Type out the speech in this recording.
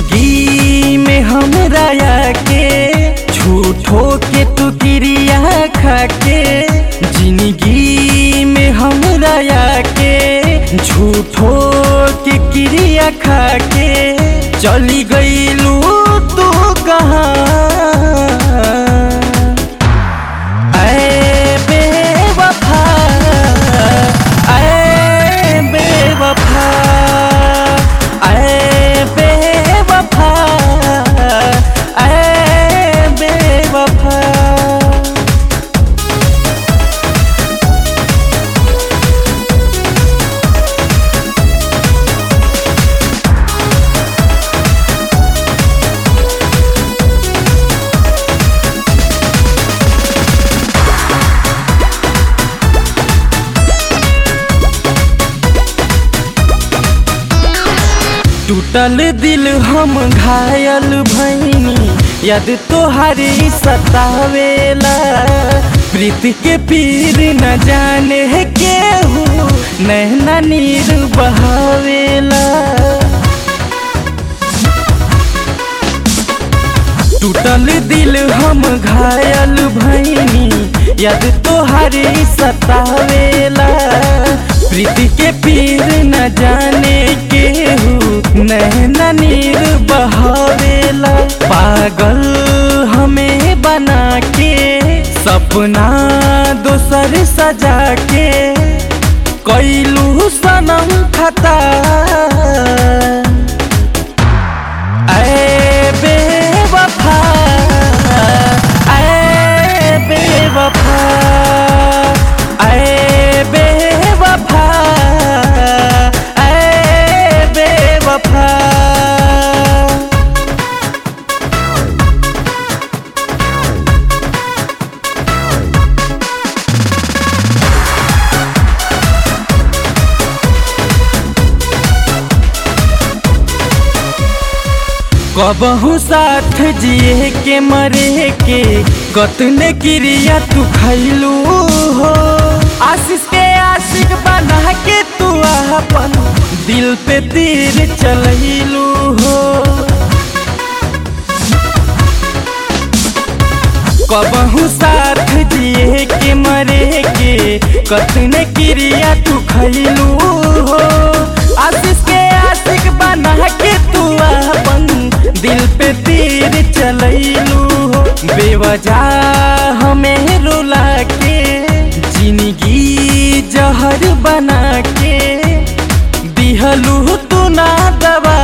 जिंदगी में हमरा आके झूठो के तू क्रिया खाके, जिंदगी में हमरा आके झूठो के क्रिया खाके चली गईलू तू कहाँ। ऐ बेवफा, ऐ बेवफा, ऐ बेवफा, ऐ बेवफा। टूटल दिल हम घायल भैनी, याद तोहारी सतावेला। प्रीति के पीर न जाने केहू, नैना नीर बहावेला। टूटल दिल हम घायल भैनी, याद तोहारी सतावेला। प्रीति के पीर न जाने केहू, नैना नीर बहावेला। पागल हमें बना के सपना दोसर सजा के कैलू सनम खता। ऐ बेवफा, ऐ बेवफा, ऐ बेवफा, ऐ बेवफा। कबहू साथ जिए के मरे के कतने क्रिया तू खैलू हो। आशीष के आशिक बना के तू अपन दिल पे तीर चलैलू हो। कबहू साथ जिए के मरे के कतने क्रिया तू खैलू हो। आशीष के आशिक बना के तू अपन दिल पे तीर चलैलू हो। बेवजह हमें रुला के जिंदगी जहर बना के दिहलू तू ना दवा।